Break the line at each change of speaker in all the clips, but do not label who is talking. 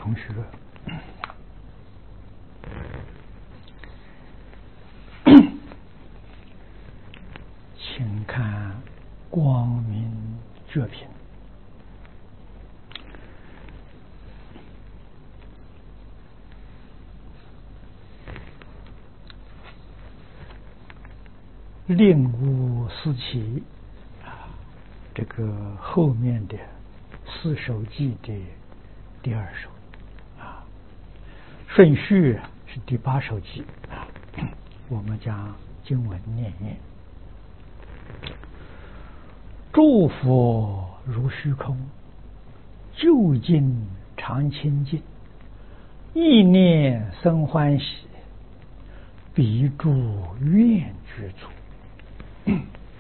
同学，请看光明觉品令吾思齐这个后面的四首记的第二首顺序是第8首记我们将经文念念。诸佛如虚空，究竟常清净，意念生欢喜，彼诸愿具足。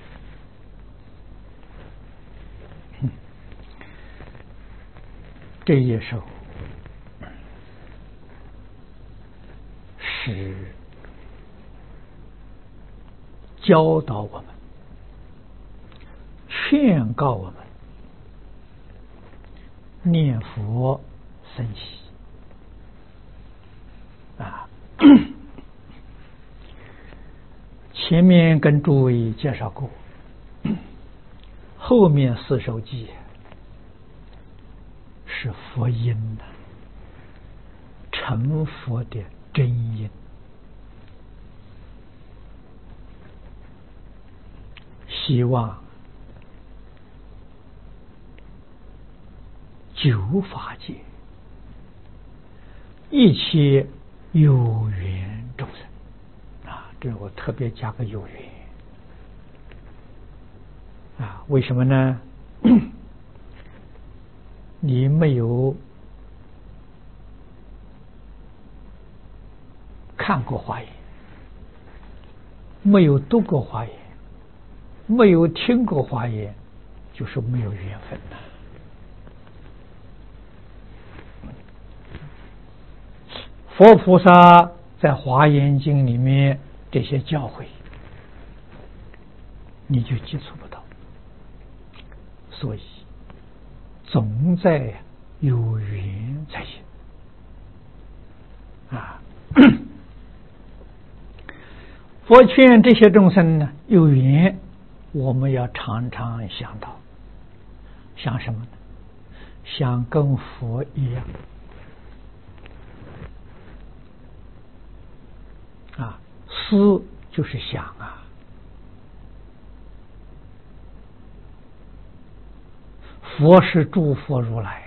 这一首是教导我们，劝告我们念佛生喜前面跟诸位介绍过，后面4首记是佛音的，成佛的真音。希望九法界一切有缘众生这我特别加个有缘为什么呢？你没有看过华严，没有读过华严，没有听过华严，就是没有缘分的。佛菩萨在华严经里面这些教诲，你就接触不到，所以总在有缘才行佛劝这些众生呢，有缘我们要常常想到，想什么呢？想跟佛一样思就是想佛是诸佛如来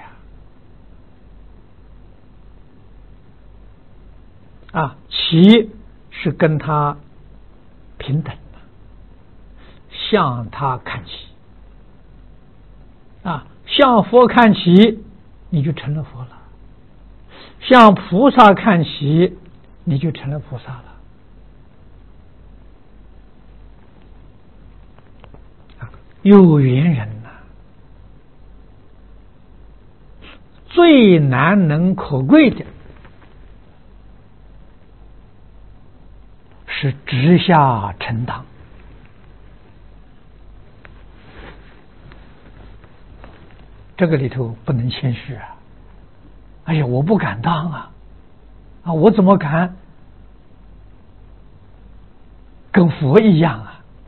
其是跟他平等的，向他看齐向佛看齐，你就成了佛了；向菩萨看齐，你就成了菩萨了。有缘人最难能可贵的是直下承当。这个里头不能谦虚哎呀，我不敢当我怎么敢跟佛一样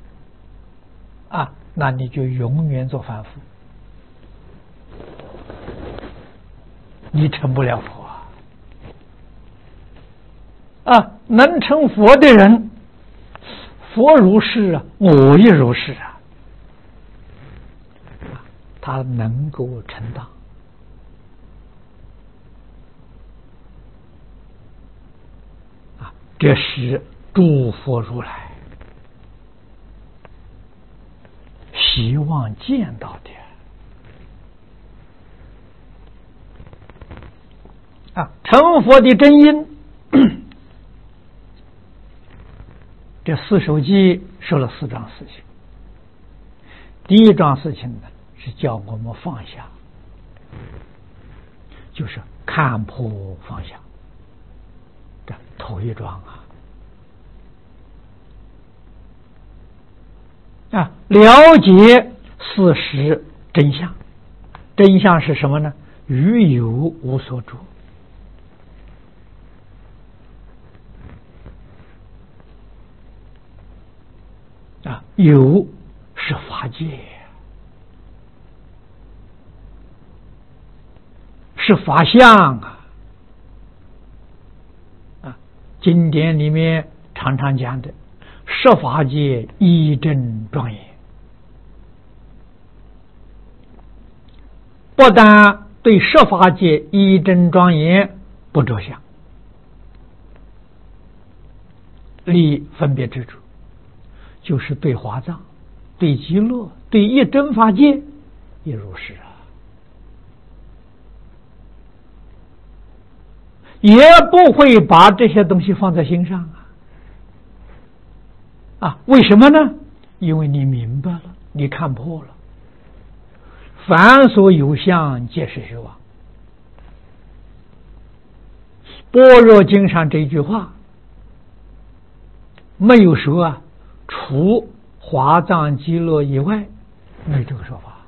那你就永远做凡夫，你成不了佛能成佛的人，佛如是我也如是他能够承当这是诸佛如来希望见到的成佛的真因。这4首记说了4桩事情。第一桩事情呢，是叫我们放下，就是看破放下，这头一桩了解事实真相。真相是什么呢？于有无所着有是法界，是法相经典里面常常讲的十法界一真庄严，不但对十法界一真庄严不着相，立分别执着，就是对华藏、对极乐、对一真法界也如是也不会把这些东西放在心上为什么呢？因为你明白了，你看破了，凡所有相，皆是虚妄。般若经上这句话没有说除华藏极乐以外，没这个说法。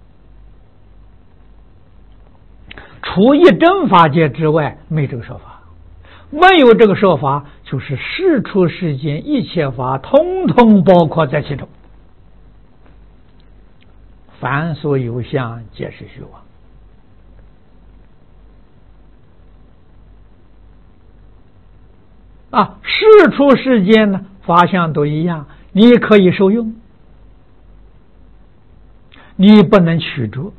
除一真法界之外，没这个说法。没有这个说法，就是世出世间一切法，通通包括在其中。凡所有相，皆是虚妄。世出世间呢，法相都一样，你可以受用，你不能取着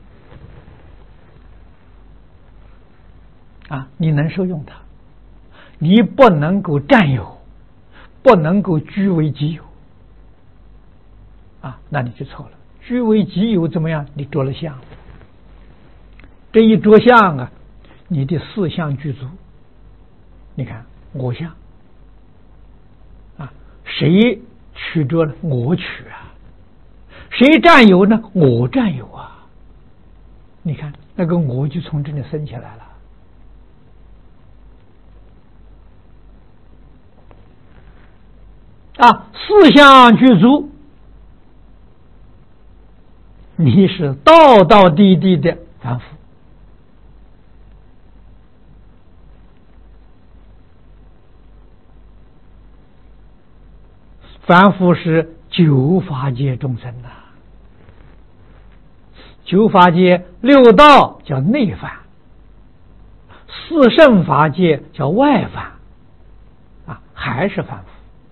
你能受用它，你不能够占有，不能够据为己有那你就错了。据为己有怎么样？你着了相，这一着相你的四相具足。你看我相谁取着了？我取谁占有呢？我占有你看那个我就从这里升起来了四相具足，你是道道地地的凡夫。凡夫是九法界众生九法界六道叫内凡，四圣法界叫外凡还是凡夫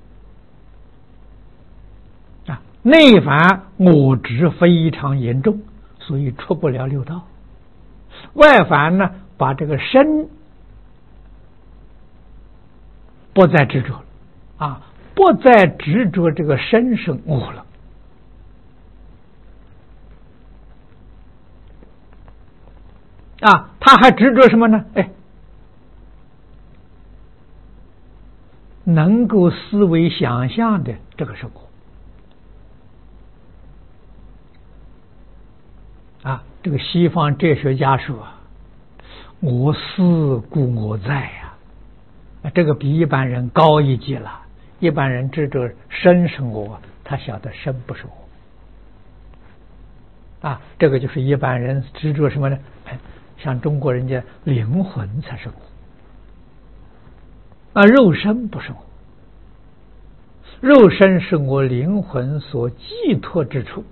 内凡我执非常严重，所以出不了六道。外凡呢，把这个身不再执着了不再执着这个身生我了他还执着什么呢？能够思维想象的这个生活这个西方哲学家说我思故我在这个比一般人高一级了。一般人执着身是我，他晓得身不是我这个就是一般人执着什么呢？像中国人家灵魂才是我肉身不是我，肉身是我灵魂所寄托之处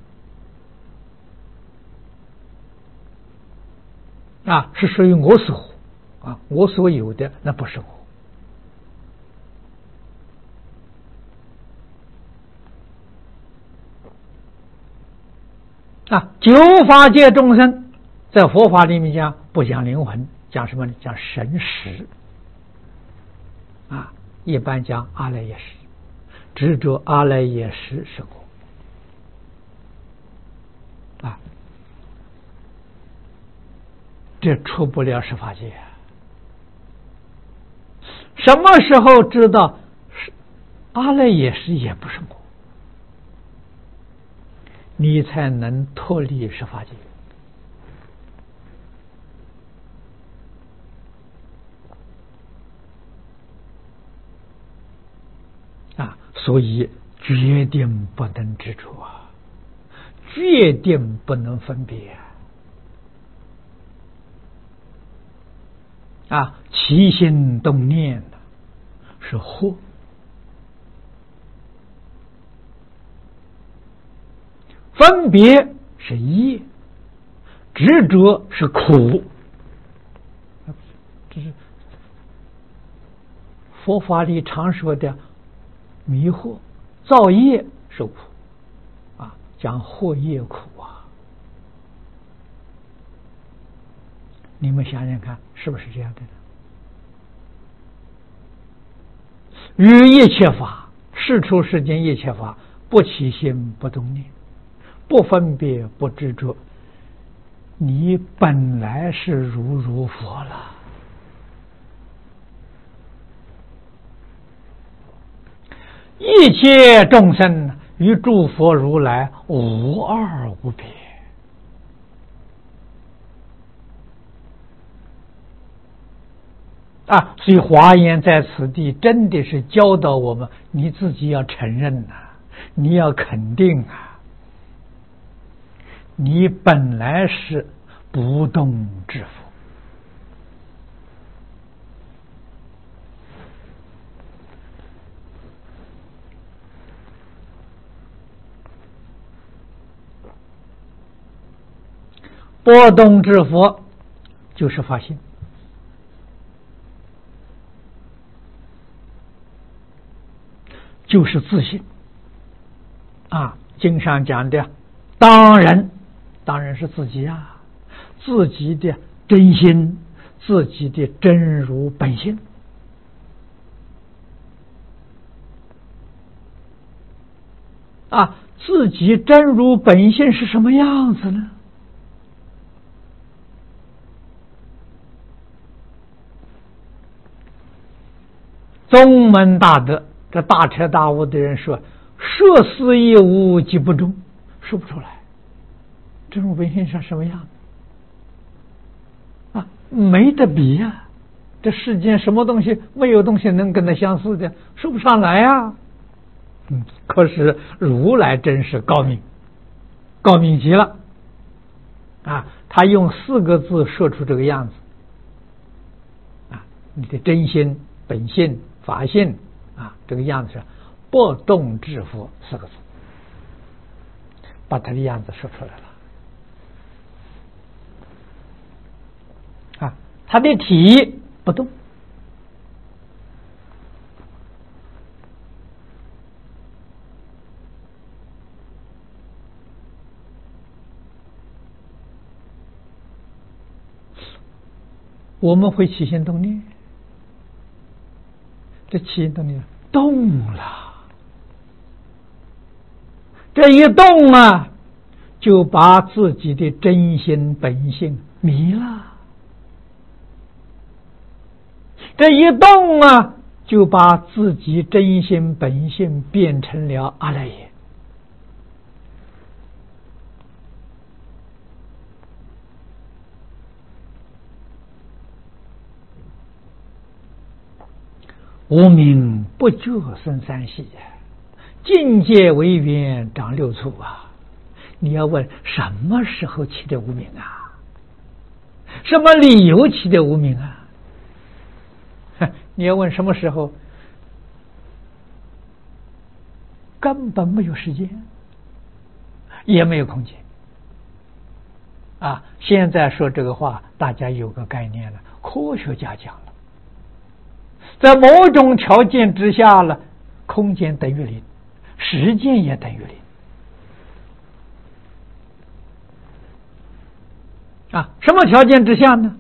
是属于我所我所有的，那不是我九法界众生在佛法里面讲不讲灵魂，讲什么呢？讲神识一般讲阿赖耶识，执着阿赖耶识是我这出不了十法界什么时候知道阿赖耶识也不是我，你才能脱离十法界所以决定不能执着决定不能分别起心动念是惑分别是业，执着是苦。这是佛法里常说的迷惑，造业受苦啊，讲惑业苦啊。你们想想看，是不是这样的呢？于一切法，世出世间一切法，不起心不动念，不分别不执着，你本来是如佛了。一切众生与诸佛如来无二无别啊！所以华严在此地真的是教导我们，你自己要承认啊，你要肯定啊，你本来是不动之佛。不动之佛就是发心，就是自信啊。经上讲的当然是自己啊，自己的真心，自己的真如本性啊。自己真如本性是什么样子呢？宗门大德，这大彻大悟的人说：“说思亦无，即不中。”说不出来，这种本性是什么样啊？没得比呀！这世间什么东西，没有东西能跟它相似的，说不上来呀。可是如来真是高明，高明极了啊！他用4个字说出这个样子啊，你的真心、本性、法性啊，这个样子是不动之佛4个字，把他的样子说出来了啊。他的体不动，我们会起心动念，这起心动念动了，这一动啊，就把自己的真心本性迷了，这一动啊，就把自己真心本性变成了阿赖耶。无明不觉生三系，境界为缘长6处啊！你要问什么时候起的无明啊？什么理由起的无明啊？你要问什么时候，根本没有时间，也没有空间啊！现在说这个话，大家有个概念了，科学家讲了。在某种条件之下了，空间等于0，时间也等于0啊。什么条件之下呢？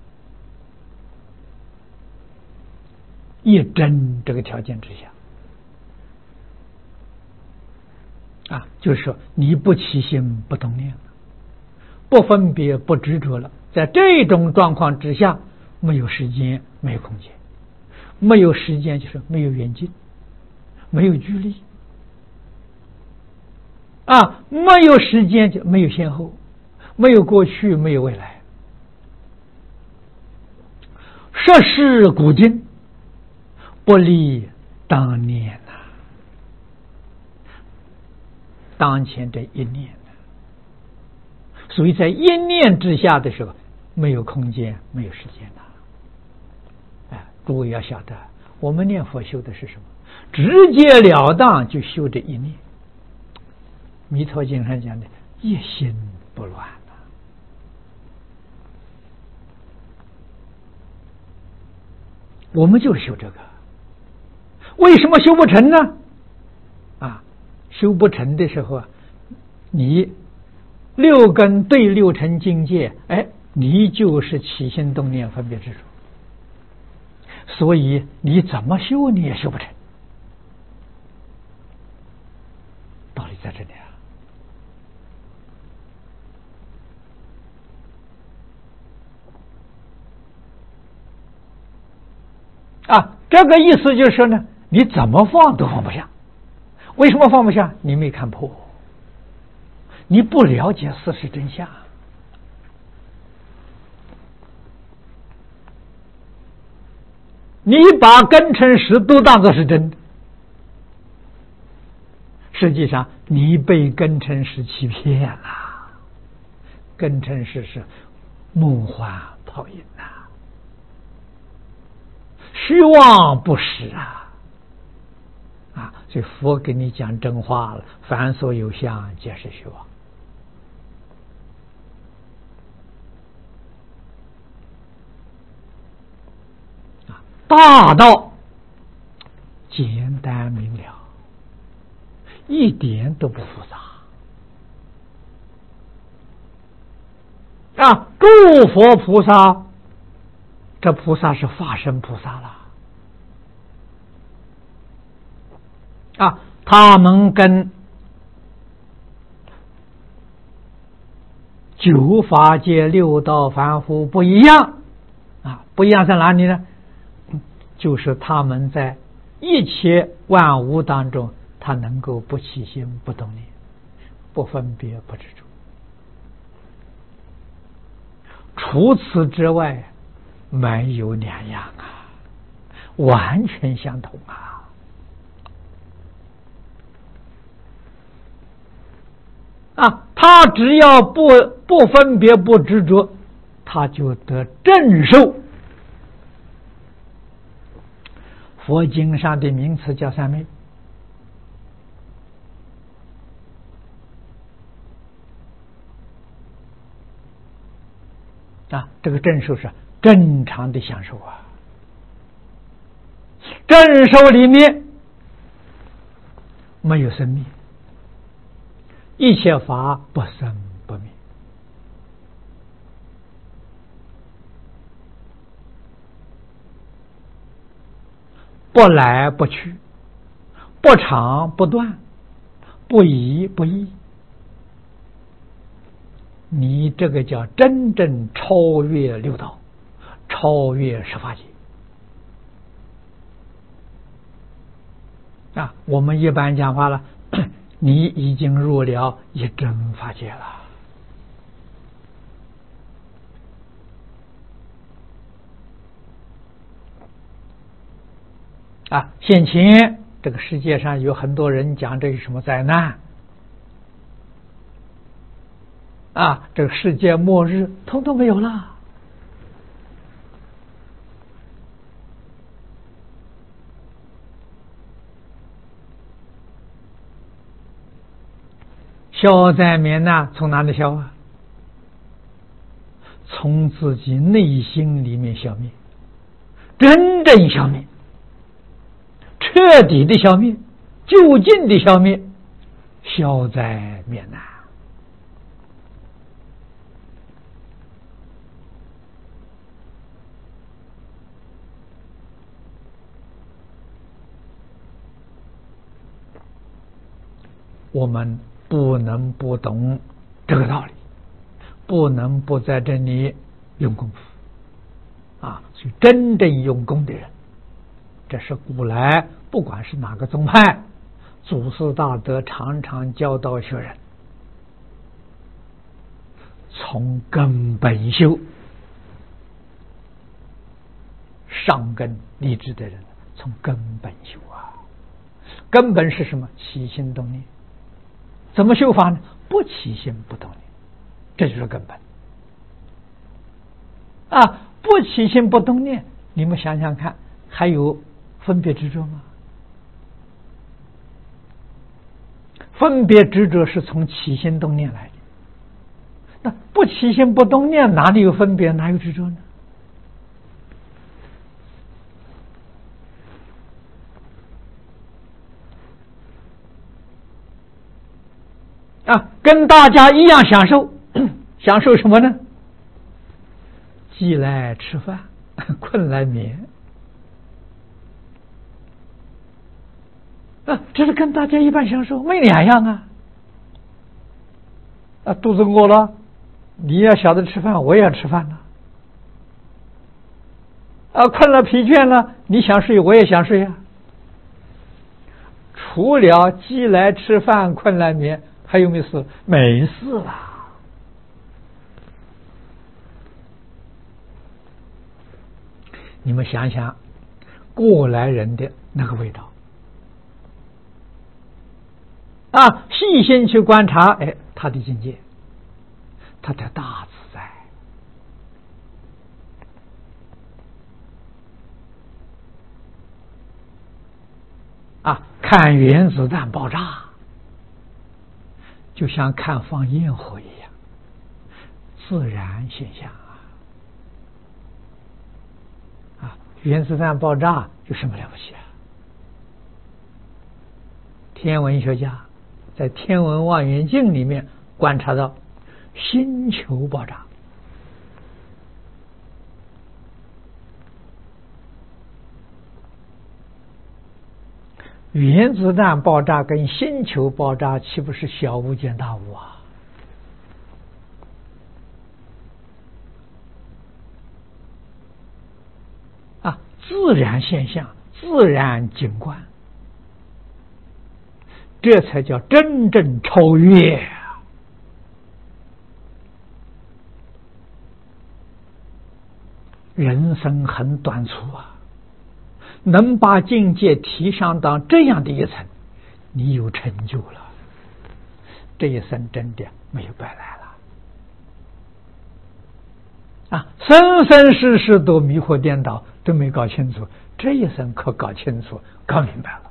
一真这个条件之下啊，就是说你不起心不动念了，不分别不执着了，在这种状况之下，没有时间，没有空间。没有时间就是没有远近，没有距离啊，没有时间就没有先后，没有过去，没有未来。涉世古今，不离当年呐，当前这一念呐，所以在一念之下的时候，没有空间，没有时间呐。诸位要晓得，我们念佛修的是什么？直截了当就修这一念弥陀经上讲的一心不乱啊。我们就是修这个，为什么修不成呢？修不成的时候啊，你六根对六尘境界，你就是起心动念分别执着，所以你怎么修你也修不成。道理在这里这个意思就是说呢，你怎么放都放不下。为什么放不下？你没看破，你不了解事实真相。你把根尘实都当作是真的，实际上你被根尘实欺骗了。根尘实是梦幻泡影虚妄不实所以佛给你讲真话了，凡所有相皆是虚妄。大道简单明了，一点都不复杂诸佛菩萨，这菩萨是化身菩萨了他们跟九法界六道凡夫不一样不一样在哪里呢？就是他们在一切万物当中，他能够不起心不动念，不分别不执着，除此之外没有两样完全相同他只要不分别不执着，他就得正受。佛经上的名词叫三昧这个正受是正常的享受正受里面没有生灭，一切法不生不灭，不来不去，不长不断，不移不异。你这个叫真正超越六道，超越十法界我们一般讲话了，你已经入了一真法界了现前这个世界上有很多人讲这是什么灾难这个世界末日统统没有了。消灾免难从哪里消从自己内心里面消灭，真正消灭，彻底的消灭，就近的消灭，消灾免难。我们不能不懂这个道理，不能不在这里用功夫所以真正用功的人，这是古来不管是哪个宗派，祖师大德常常教导学人，从根本修，上根立志的人从根本修根本是什么？起心动念。怎么修法呢？不起心不动念，这就是根本不起心不动念，你们想想看，还有分别执着吗？ 分别执着是从起心动念来的。那不起心不动念，哪里有分别，哪有执着呢？跟大家一样享受，享受什么呢？饥来吃饭，困来眠。这是跟大家一般享受，没两样啊！肚子饿了，你要晓得吃饭，我也要吃饭了。困了疲倦了，你想睡我也想睡啊。除了饥来吃饭，困来眠，还有没事？没事了。你们想想，过来人的那个味道细心去观察，他的境界，他的大自在看原子弹爆炸，就像看放焰火一样，自然现象原子弹爆炸有什么了不起天文学家在天文望远镜里面观察到星球爆炸，原子弹爆炸跟星球爆炸岂不是小巫见大巫自然现象，自然景观，这才叫真正超越人生很短促能把境界提上到这样的一层，你有成就了，这一生真的没有白来了生生世世都迷惑颠倒，都没搞清楚，这一生可搞清楚，搞明白了。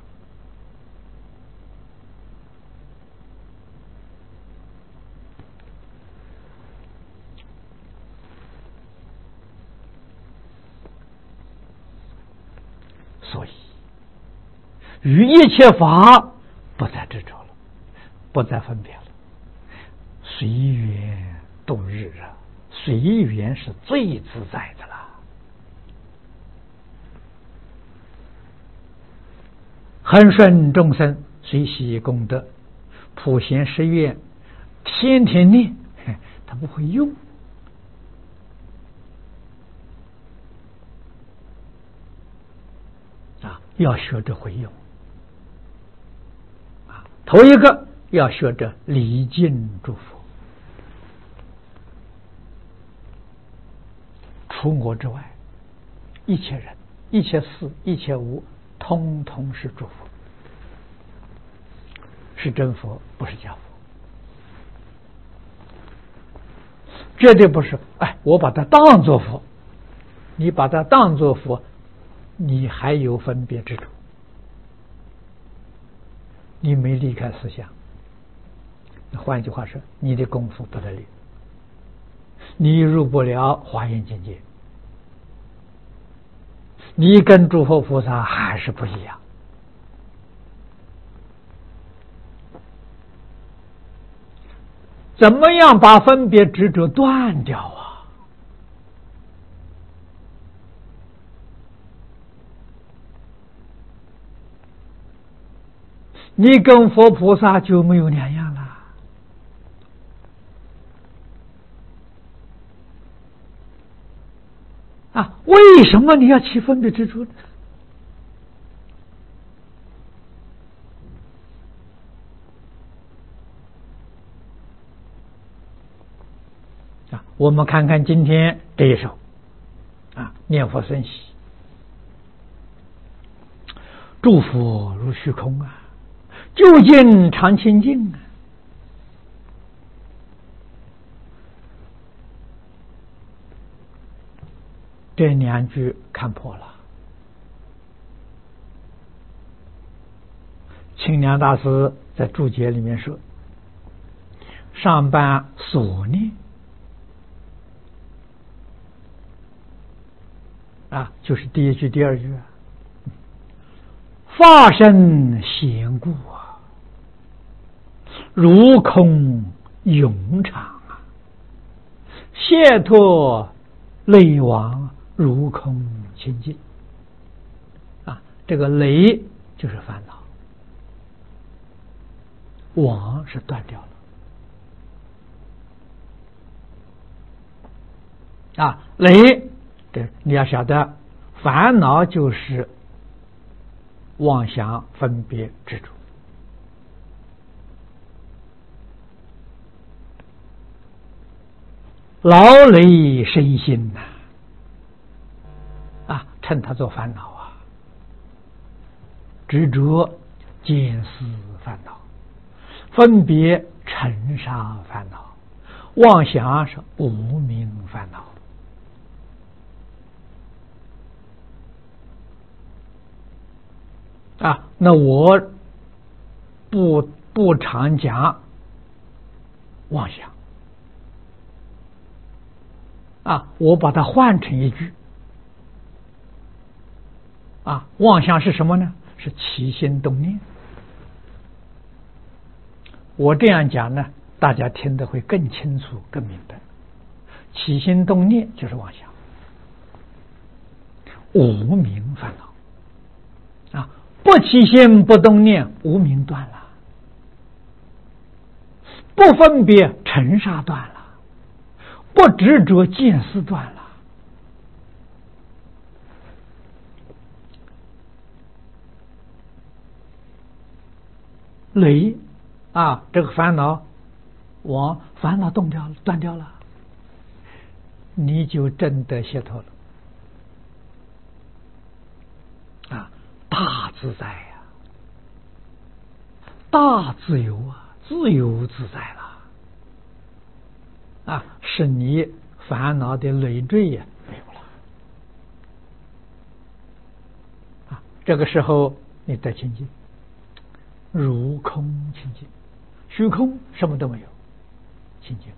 所以于一切法不再执着了，不再分别了，随缘度日随缘是最自在的了。恒顺众生，随喜功德，普贤十愿，天天念，他不会用要学着会用头一个要学着礼敬祝福，除我之外，一切人、一切事、一切物，通通是祝福，是真佛，不是假佛，绝对不是。我把它当作佛，你把它当作佛，你还有分别之处，你没离开思想。换句话说，你的功夫不得力，你入不了华严境界，你跟诸佛菩萨还是不一样。怎么样把分别执着断掉你跟佛菩萨就没有两样了为什么你要起分别执着呢？我们看看今天这一首念佛生喜，诸佛如虚空究竟常清净这两句看破了， 清凉大师在注解里面说：“上半所念啊，就是第一句、第二句啊，发生闲故啊，如空永长啊，解脱累亡如空清净啊，这个累就是烦恼。”网是断掉了啊，累，对，你要晓得，烦恼就是妄想、分别、执着。劳累身心呐，啊，趁它做烦恼啊，执着见思烦恼。分别尘沙烦恼，妄想是无明烦恼啊。那我不常讲妄想啊，我把它换成一句啊，妄想是什么呢？是起心动念。我这样讲呢，大家听得会更清楚、更明白。起心动念就是妄想，无明烦恼啊！不起心不动念，无明断了；不分别尘沙断了；不执着见思断了。累啊，这个烦恼，烦恼断掉了，你就真的解脱了啊！大自在呀，大自由啊，自由自在了啊！是你烦恼的累赘呀没有了啊！这个时候你得清净，如空清净。虚空什么都没有，清净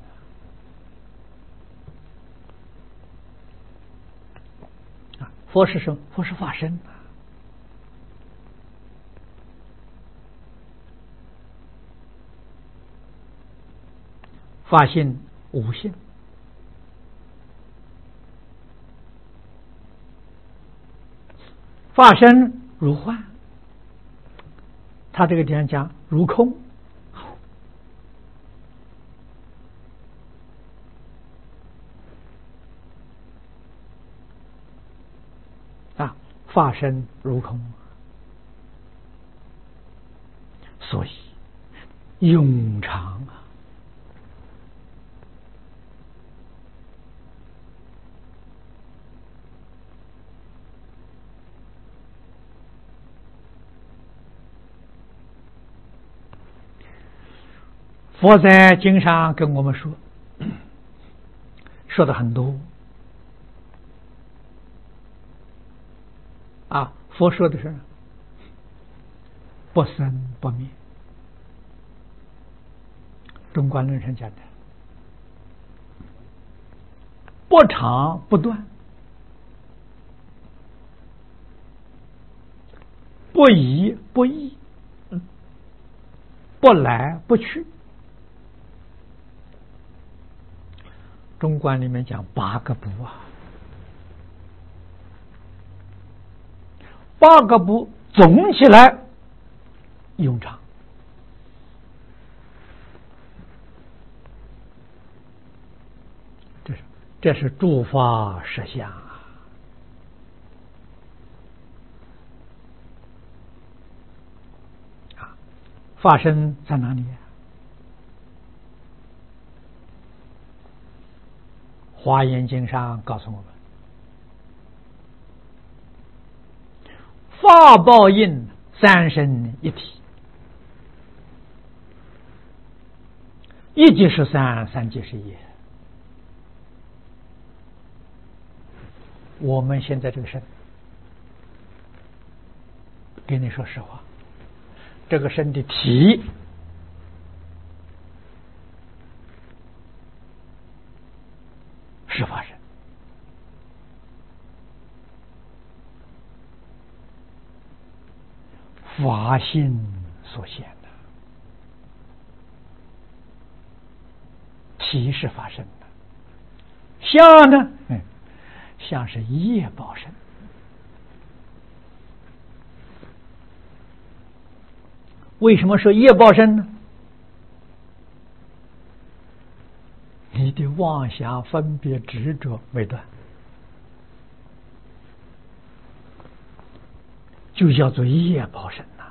啊！佛是什么？佛是法身啊！法性无性，法身如幻。他这个地方讲如空。法身如空，所以永长啊！佛在经上跟我们说的很多啊。佛说的是不生不灭，中观论上讲的不长不断，不移不异，不来不去。中观里面讲8个不啊，8个不总起来永长。这是诸法实相啊！法身在哪里？华严经上告诉我们，法报应三身一体，一即是三，三即是一。我们现在这个身，跟你说实话， 这个身的体是法身，法性所现的，体是法身的，相呢？相是业报身。为什么说业报身呢？你的妄想分别执着未断，就叫做业报身呐。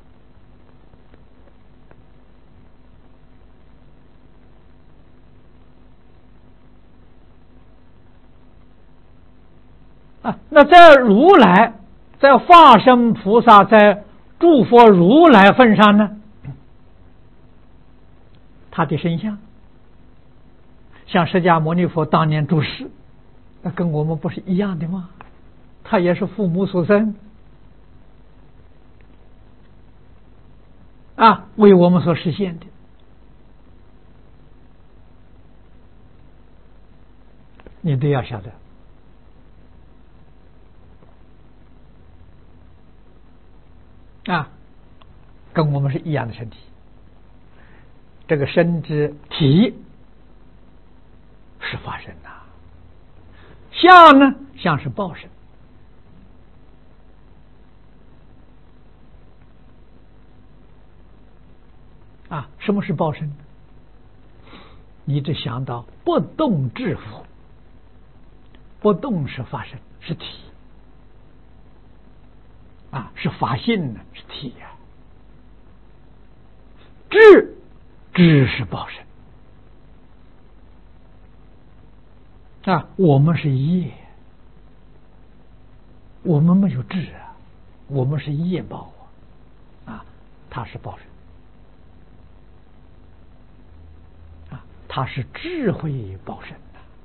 那在如来，在化身菩萨，在诸佛如来份上呢，他的身相像释迦牟尼佛当年住世，那跟我们不是一样的吗？他也是父母所生为我们所实现的。你都要晓得跟我们是一样的身体，这个身之体是法身呐，相呢？相是报身。什么是报身？你只想到不动智佛，不动是法身，是体是法性呢，是体呀。智是报身我们是业，我们没有智我们是业报它是报身它是智慧报身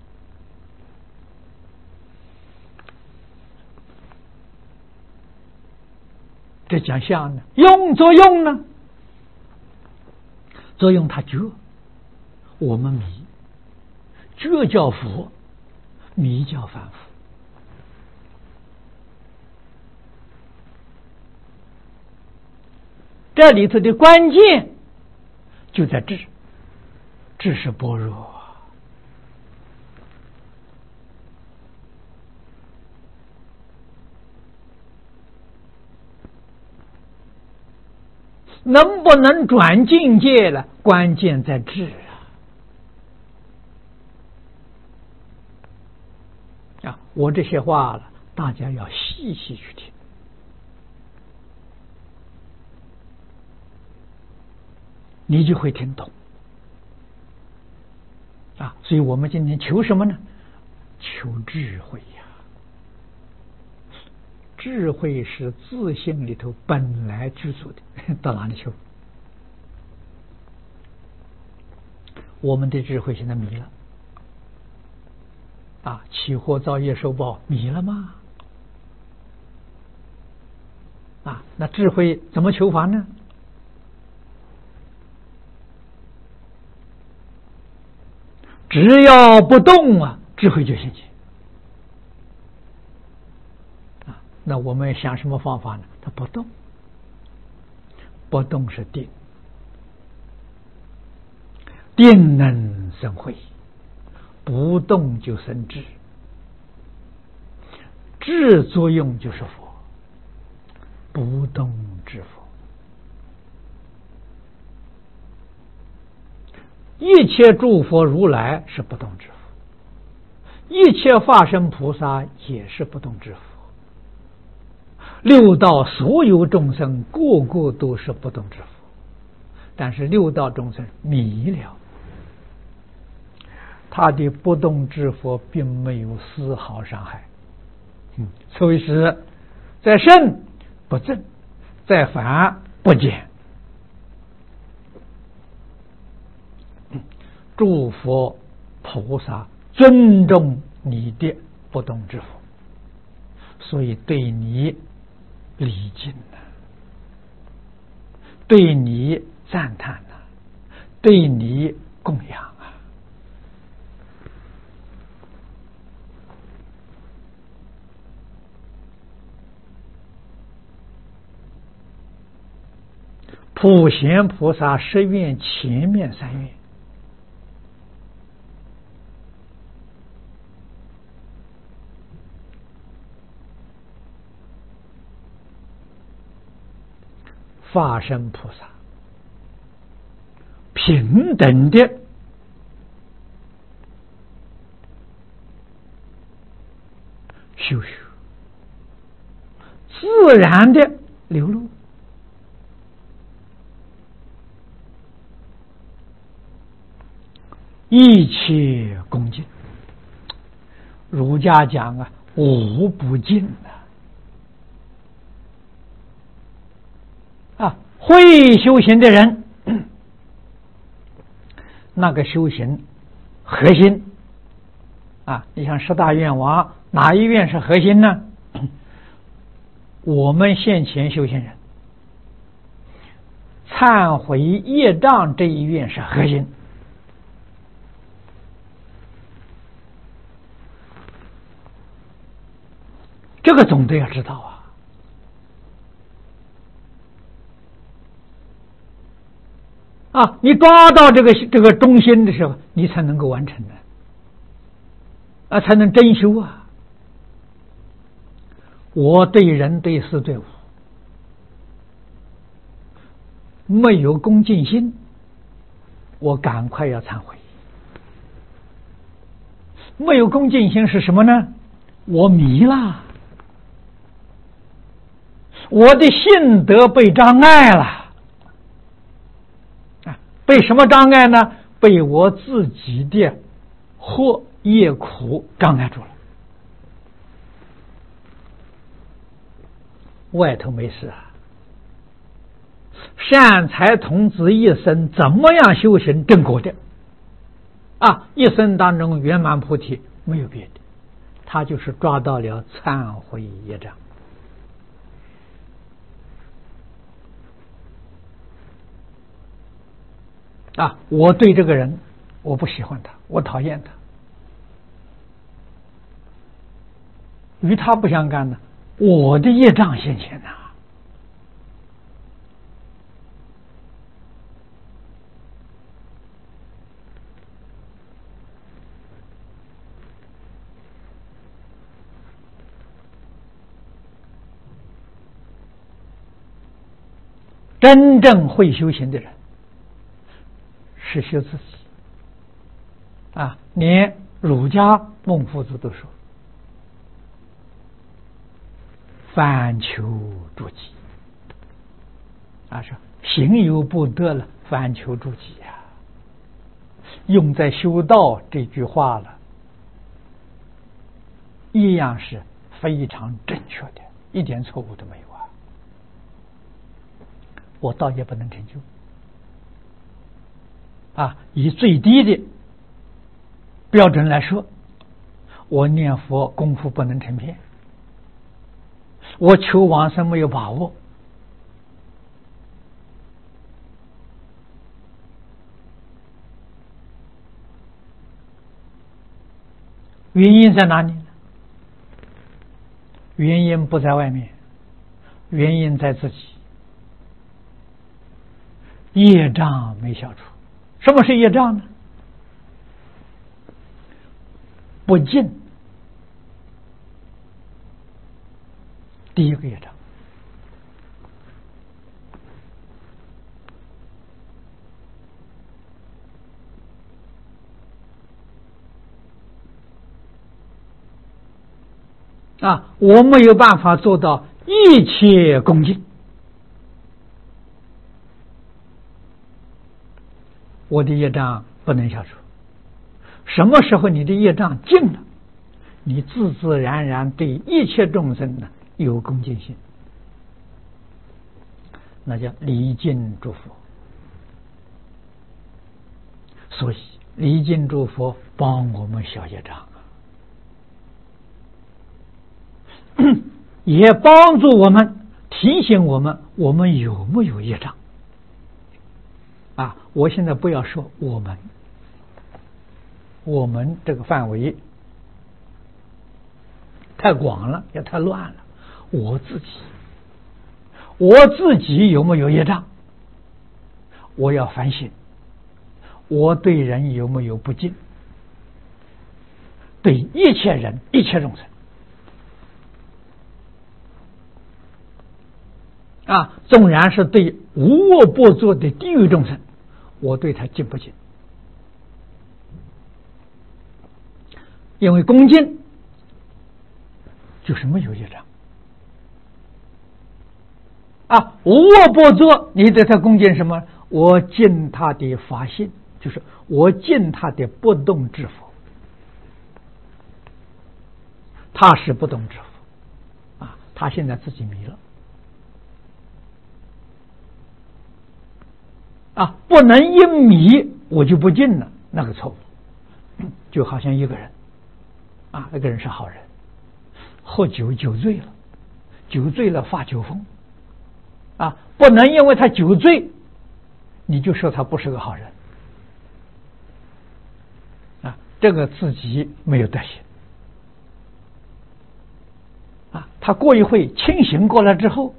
这讲相呢，作用呢？作用它觉，我们迷，觉叫佛，迷叫凡夫。这里头的关键就在智，智是般若能不能转境界了？关键在智我这些话了，大家要细细去听，你就会听懂所以我们今天求什么呢？求智慧智慧是自性里头本来具足的，到哪里求？我们的智慧现在迷了起惑造业受报迷了吗？那智慧怎么求法呢？只要不动智慧就现前那我们想什么方法呢？它不动，不动是定，定能生慧，不动就生智，智作用就是佛，不动之佛。一切诸佛如来是不动之佛，一切化身菩萨也是不动之佛，六道所有众生个个都是不动之佛，但是六道众生迷了，他的不动之佛并没有丝毫伤害。所以是在圣不正，在凡不减。诸佛菩萨尊重你的不动之佛，所以对你礼敬对你赞叹呐，对你供养啊。普贤菩萨十愿前面3愿，法身菩萨平等的修修，自然的流露，一切恭敬。儒家讲啊，无不敬啊！会修行的人，那个修行核心啊，你像10大愿王，哪一愿是核心呢？我们现前修行人忏悔业障这一愿是核心。这个总得要知道啊！你抓到这个中心的时候，你才能够完成的才能真修啊！我对人对事对物没有恭敬心，我赶快要忏悔。没有恭敬心是什么呢？我迷了。我的信德被障碍了被什么障碍呢？被我自己的祸业苦障碍住了。外头没事善财童子一生怎么样修行正果的一生当中圆满菩提，没有别的，他就是抓到了忏悔业障。我对这个人我不喜欢他，我讨厌他，与他不相干呢，我的业障现前呐。真正会修行的人是修自己连儒家孟夫子都说反求诸己说行有不得了，反求诸己用在修道这句话了，一样是非常正确的，一点错误都没有我倒也不能成就以最低的标准来说，我念佛功夫不能成片，我求往生没有把握。原因在哪里呢？原因不在外面，原因在自己，业障没消除。什么是业障呢？不敬，第一个业障。我没有办法做到一切恭敬，我的业障不能消除。什么时候你的业障尽了，你自自然然对一切众生呢有恭敬心，那叫礼敬诸佛。所以礼敬诸佛帮我们消业障也帮助我们提醒我们有没有业障我现在不要说我们这个范围太广了，也太乱了。我自己有没有业障？我要反省。我对人有没有不敬？对一切人、一切众生纵然是对无恶不作的地狱众生，我对他敬不敬？因为恭敬就是没有业障无恶不作，你对他恭敬什么？我敬他的法性，就是我敬他的不动之佛。他是不动之佛他现在自己迷了不能因迷我就不敬了，那个错误。就好像一个人那个人是好人，喝酒酒醉了发酒疯不能因为他酒醉你就说他不是个好人这个自己没有德行他过一会清醒过来之后，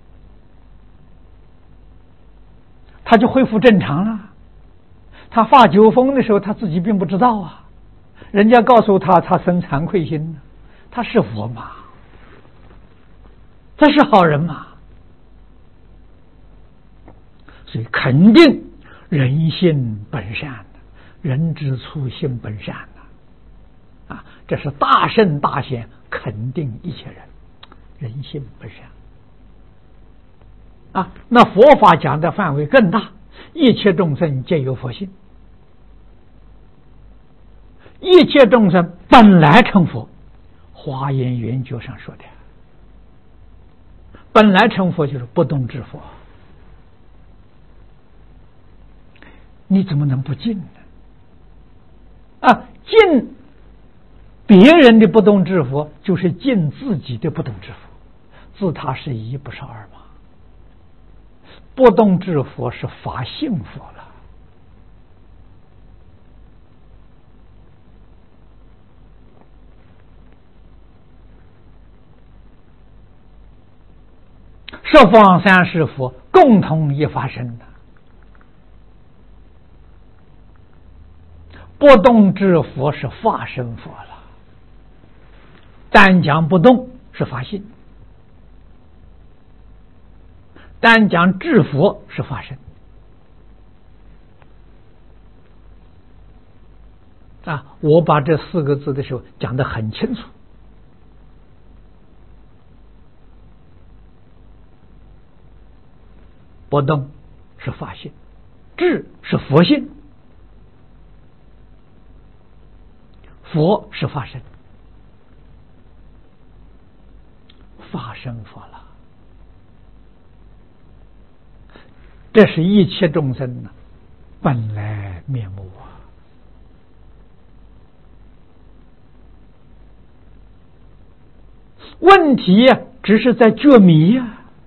他就恢复正常了。他发酒疯的时候他自己并不知道人家告诉他生惭愧心了。他是佛嘛？他是好人嘛？所以肯定人性本善，人之初性本善这是大圣大贤肯定一切人性本善那佛法讲的范围更大，一切众生皆有佛性，一切众生本来成佛。华严圆觉上说的，本来成佛就是不动之佛，你怎么能不敬呢？敬别人的不动之佛，就是敬自己的不动之佛，自他是一不是二嘛。不动之佛是法性佛了。十方三世佛共同一法身的，不动之佛是法身佛了。单讲不动是法性，单讲智佛是法身我把这四个字的时候讲得很清楚。不动是法性，智是佛性，佛是法身，法身佛了。这是一切众生本来面目问题只是在觉迷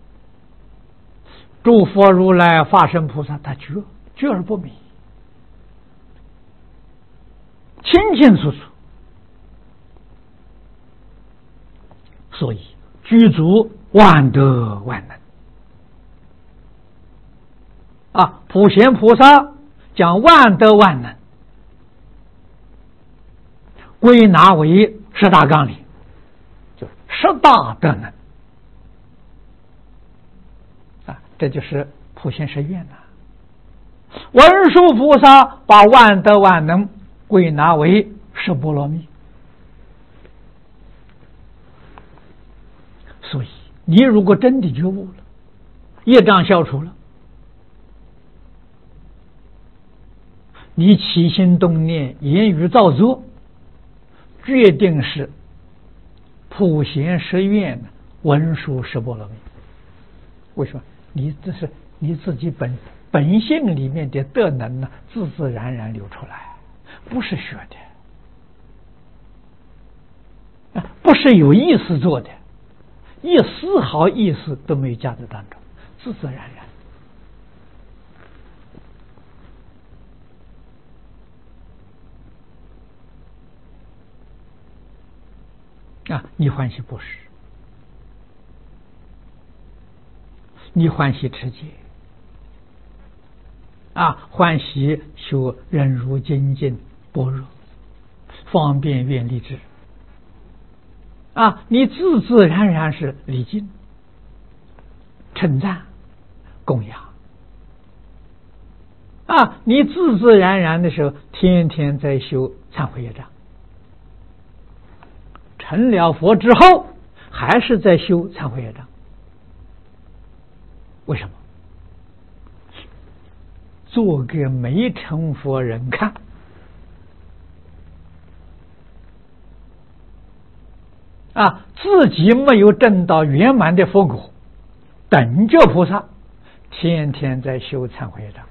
诸佛如来法身菩萨他觉而不迷，清清楚楚。所以具足万德万能普贤菩萨讲万德万能，归纳为十大纲领，就十大德能这就是普贤十愿文殊菩萨把万德万能归纳为十波罗蜜。所以你如果真的觉悟了，业障消除了，你起心动念言语造作决定是普贤十愿文殊十波罗蜜。为什么？这是你自己本性里面的德能自自然然流出来，不是学的不是有意识做的，一丝毫意识都没有加在当中，自自然然你欢喜布施，你欢喜持戒，欢喜修忍辱精进般若方便愿力智，你自自然然是礼敬、称赞、供养，你自自然然的时候，天天在修忏悔业障，成了佛之后，还是在修忏悔业障。为什么？做给没成佛人看。自己没有证到圆满的佛果，等觉菩萨，天天在修忏悔业障。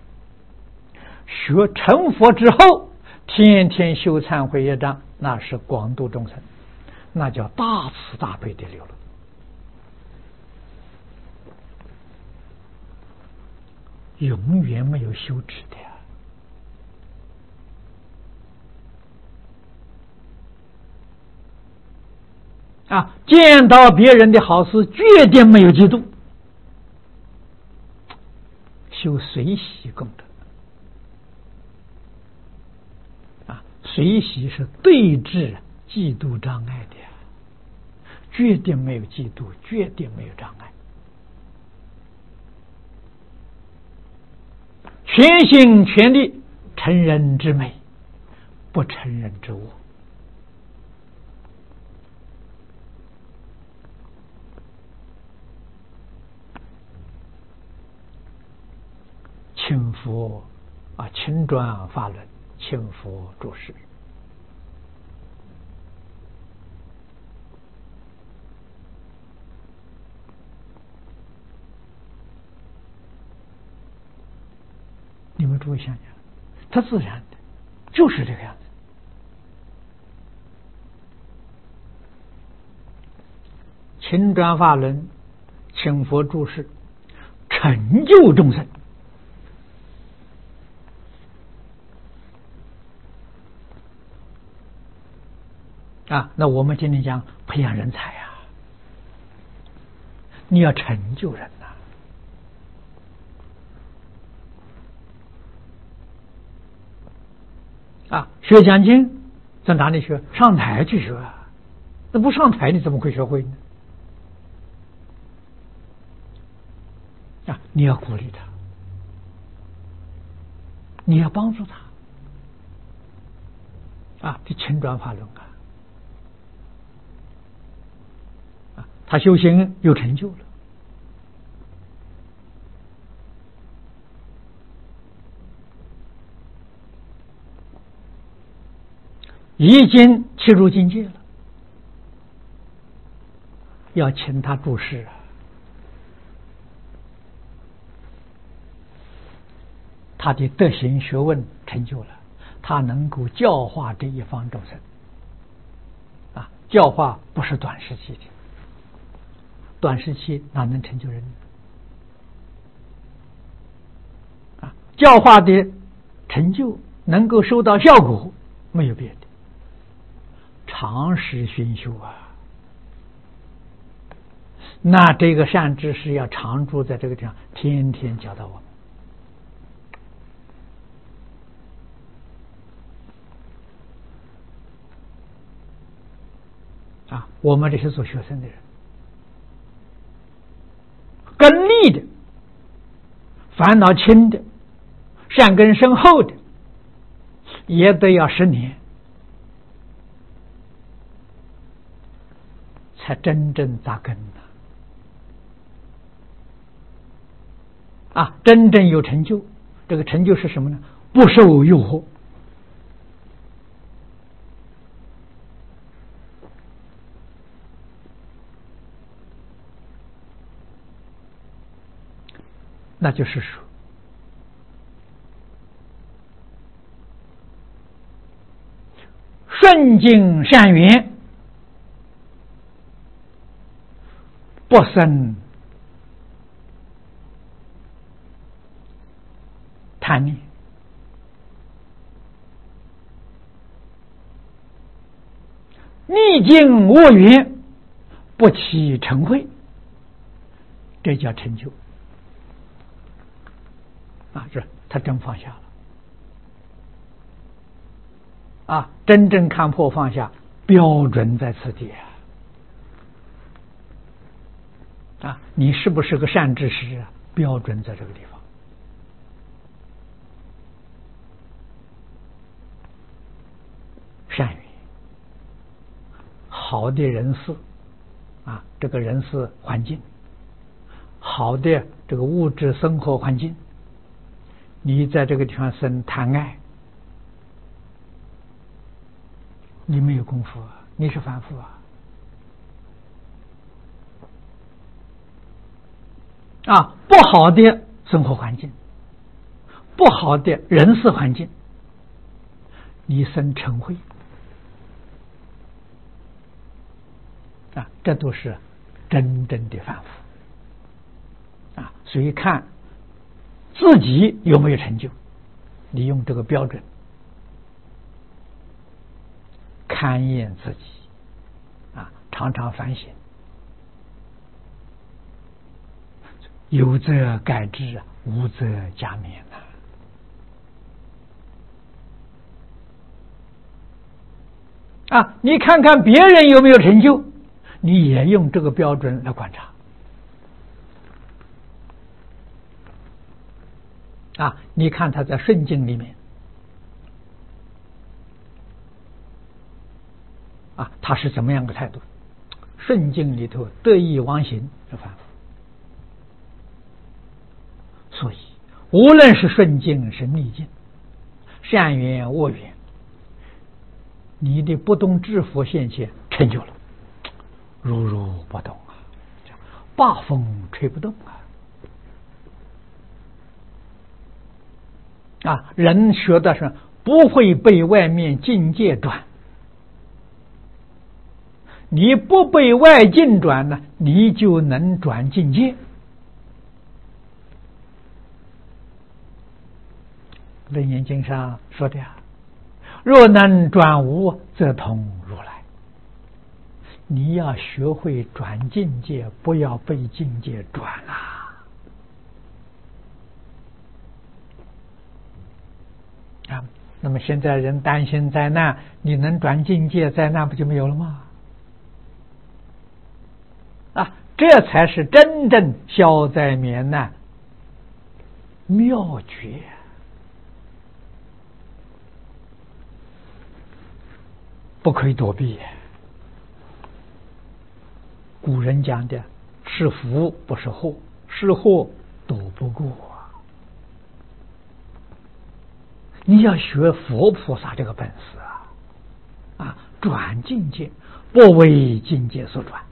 学成佛之后，天天修忏悔业障，那是广度众生，那叫大慈大悲的流露。永远没有羞耻的见到别人的好事，决定没有嫉妒，修随喜功德。随喜是对治嫉妒障碍的，决定没有嫉妒，决定没有障碍。全心全力成人之美，不成人之恶。请佛请转法轮，请佛注释。你们注意想想，它自然的就是这个样子。请转法轮，请佛注释，成就众生。那我们今天讲培养人才你要成就人学讲经在哪里学？上台去学那不上台你怎么会学会呢？你要鼓励他，你要帮助他这请转法轮他修行有成就了。已经切入境界了，要请他注释他的德行学问成就了，他能够教化这一方众生教化不是短时期的，短时期哪能成就人教化的成就能够收到效果，没有别的，长时熏修那这个善知识要常住在这个地方，天天教导我们我们这些做学生的人，根利的、烦恼轻的、善根深厚的，也得要10年才真正扎根真正有成就。这个成就是什么呢？不受诱惑。那就是说，顺境善缘，不生贪念， 逆境我缘，不起嗔恚，这叫成就。这他真放下了。真正看破放下，标准在此地你是不是个善知识标准在这个地方。善缘，好的人事这个人事环境，好的这个物质生活环境，你在这个地方生贪爱，你没有功夫你是凡夫不好的生活环境，不好的人事环境，你生嗔恚这都是真正的凡夫所以看自己有没有成就，你用这个标准勘验自己常常反省，有则改之，无则加勉你看看别人有没有成就，你也用这个标准来观察你看他在顺境里面他是怎么样的态度？顺境里头得意忘形是凡夫。所以无论是顺境是逆境，善缘恶缘，你的不动知佛现前成就了，如如不动八风吹不动人学的是不会被外面境界转，你不被外境转呢，你就能转境界。楞严经上说的若能转无，则同如来。你要学会转境界，不要被境界转那么现在人担心灾难，你能转境界，灾难不就没有了吗？这才是真正消灾免难妙诀。不可以躲避。古人讲的是福不是祸，是祸躲不过你要学佛菩萨这个本事转境界不为境界所转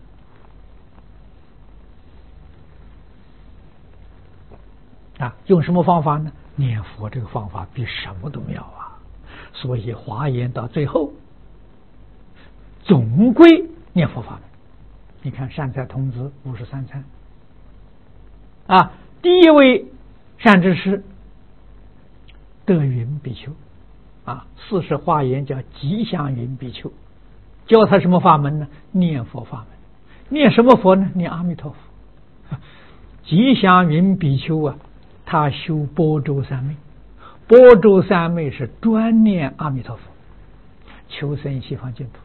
用什么方法呢？念佛这个方法比什么都妙所以华严到最后总归念佛法门。你看善财童子53参第一位善知识德云比丘40华严叫吉祥云比丘，教他什么法门呢？念佛法门。念什么佛呢？念阿弥陀佛。吉祥云比丘他修般舟三昧，般舟三昧是专念阿弥陀佛，求生西方净土。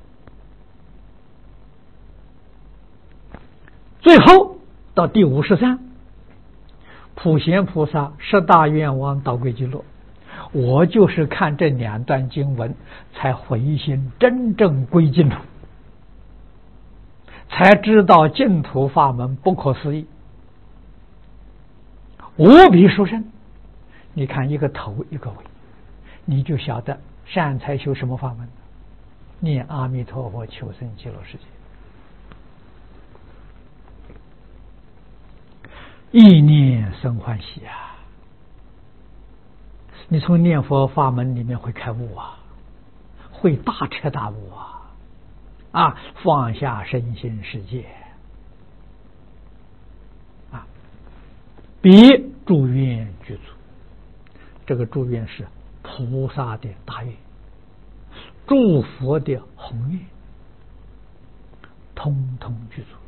最后到第53，普贤菩萨10大愿望导归极乐。我就是看这2段经文才回心真正归净土，才知道净土法门不可思议，无比殊胜。你看一个头一个尾，你就晓得善财修什么法门，念阿弥陀佛求生极乐世界。意念生欢喜你从念佛法门里面会开悟会大彻大悟放下身心世界比祝愿具足。这个祝愿是菩萨的大愿，祝佛的宏愿通通具足，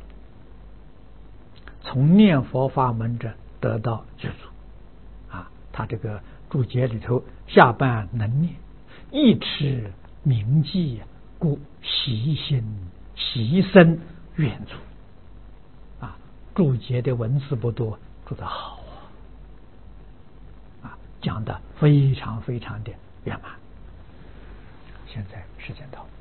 从念佛法门者得到具足。他这个注解里头下半能念，一持铭记，故习心习生愿足。注解的文字不多，注得好讲得非常非常的圆满。现在时间到。